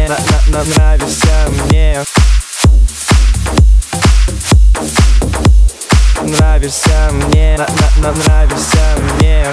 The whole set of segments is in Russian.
нравишься мне. Нравишься мне, нравишься мне.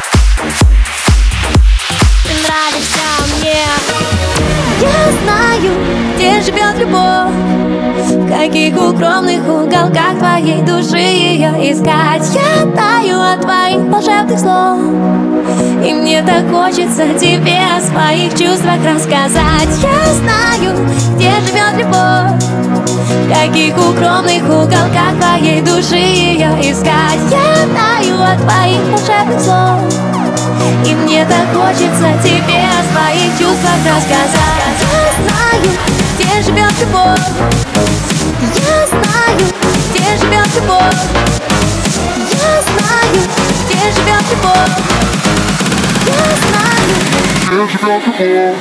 Ты нравишься мне. Я знаю, где живет любовь, в каких укромных уголках твоей души ее искать. Я таю от твоих волшебных слов, и мне так хочется тебе о своих чувствах рассказать. Я знаю, где живет любовь, в каких укромных уголках твоей души ее искать. Я таю от твоих волшебных слов, и мне так хочется тебе о своих чувствах рассказать. Я знаю, где живет любовь. Я знаю, где живет любовь. Я знаю, где живет любовь. Я знаю, где живет любовь.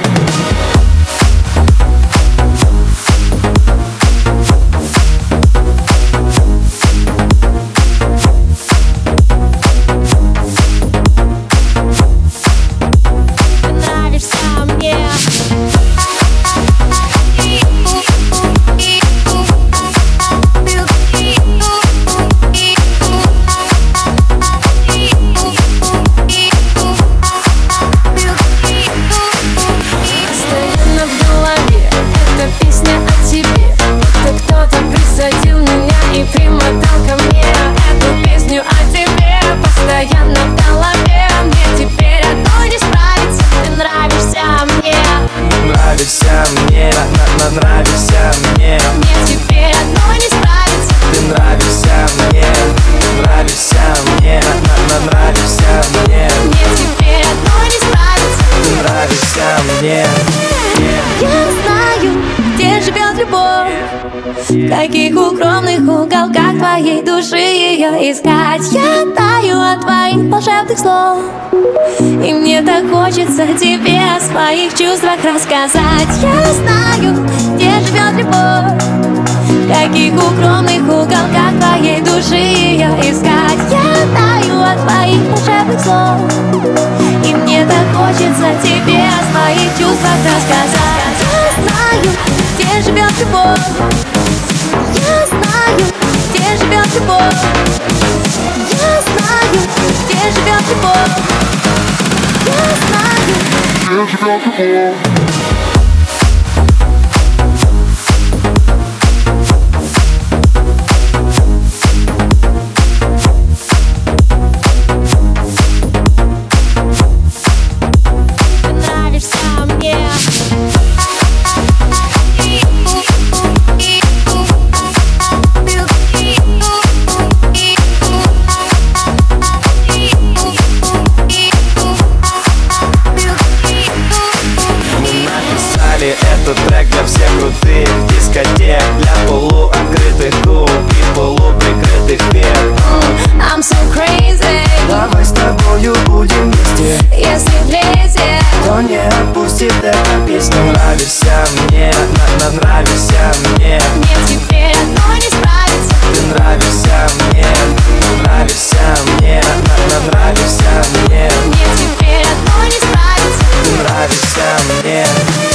Нравишься мне, нравишься мне. Мне теперь одной не справиться. Ты нравишься мне, нравишься мне, нравишься мне. Мне теперь одной не справиться. Ты нравишься мне. Я знаю, где живет любовь, в каких укромных уголках твоей души ее искать. Я таю от твоих волшебных слов, и мне так хочется тебе о своих чувствах рассказать. Я знаю, где живет любовь, в каких укромных уголках твоей души ее искать. Я таю от твоих волшебных слов, и мне так хочется тебе о своих чувствах рассказать. Я знаю, где живет любовь. Я знаю, где живет любовь. Я знаю, где живет любовь. Я знаю, где живет любовь. Этот трек для всех крутых дискотек, для полуоткрытых губ и полуприкрытых век. I'm so crazy. Давай с тобою будем вместе. Если влезет, то не отпустит эта песня. Нравишься мне, нравишься мне. мне теперь одной не справиться. Ты нравишься мне, нравишься мне, нравишься мне. Мне теперь одной не справиться. Ты нравишься мне.